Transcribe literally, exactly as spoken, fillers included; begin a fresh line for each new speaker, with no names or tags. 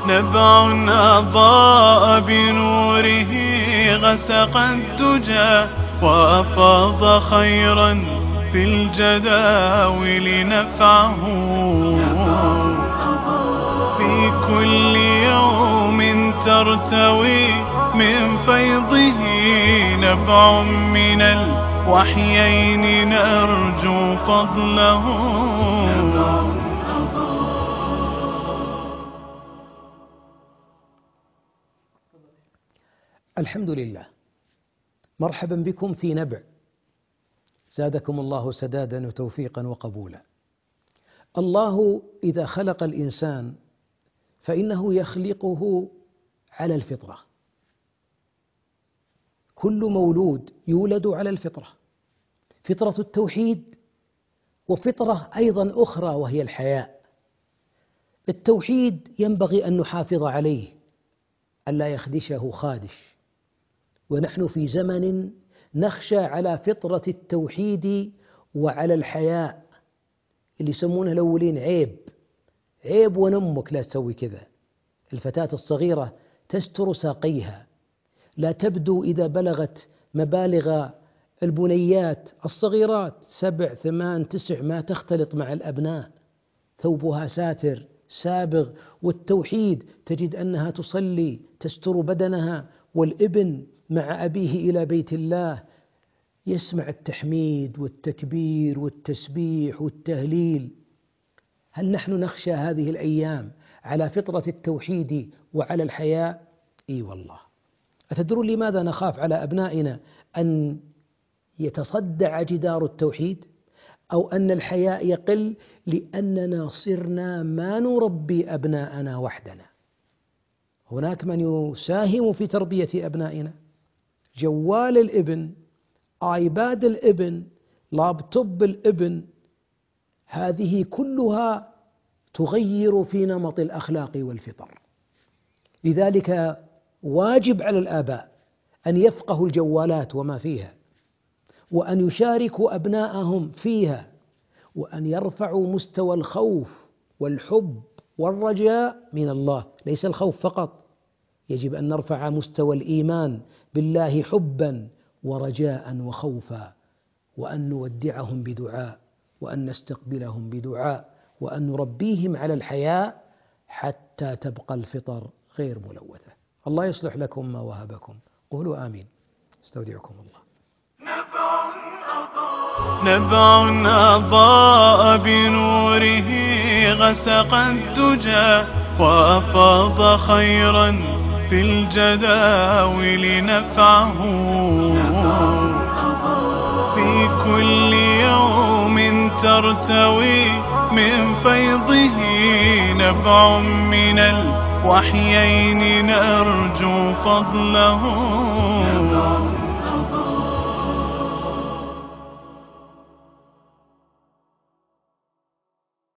نبع أضاء بنوره غسق الدجى وأفاض خيرا في الجداول نفعه في كل يوم ترتوي من فيضه نبع من الوحيين نرجو فضله.
الحمد لله، مرحبا بكم في نبع، زادكم الله سدادا وتوفيقا وقبولا. الله إذا خلق الإنسان فإنه يخلقه على الفطرة، كل مولود يولد على الفطرة، فطرة التوحيد وفطرة أيضا أخرى وهي الحياء. التوحيد ينبغي أن نحافظ عليه ألا يخدشه خادش، ونحن في زمن نخشى على فطرة التوحيد وعلى الحياء، اللي يسمونه الأولين عيب عيب ونمك لا تسوي كذا. الفتاة الصغيرة تستر ساقيها، لا تبدو إذا بلغت مبالغ البنيات الصغيرات سبع ثمان تسع ما تختلط مع الأبناء، ثوبها ساتر سابغ. والتوحيد تجد أنها تصلي تستر بدنها، والابن مع أبيه إلى بيت الله يسمع التحميد والتكبير والتسبيح والتهليل. هل نحن نخشى هذه الأيام على فطرة التوحيد وعلى الحياء؟ إي والله. أتدرون لماذا نخاف على أبنائنا أن يتصدع جدار التوحيد أو أن الحياء يقل؟ لأننا صرنا ما نربي أبناءنا وحدنا، هناك من يساهم في تربية أبنائنا، جوال الابن، آيباد الابن، لابتوب الابن، هذه كلها تغير في نمط الأخلاق والفطر. لذلك واجب على الآباء أن يفقهوا الجوالات وما فيها، وأن يشاركوا أبناءهم فيها، وأن يرفعوا مستوى الخوف والحب والرجاء من الله. ليس الخوف فقط، يجب أن نرفع مستوى الإيمان بالله حبا ورجاء وخوفا، وأن نودعهم بدعاء، وأن نستقبلهم بدعاء، وأن نربيهم على الحياء حتى تبقى الفطر غير ملوثة. الله يصلح لكم ما وهبكم، قولوا آمين. استودعكم الله.
نبع أضاء بنوره غسق الدجى وأفاض خيرا في الجداول نفعه في كل يوم ترتوي من فيضه نبع من الوحيين نرجو فضله.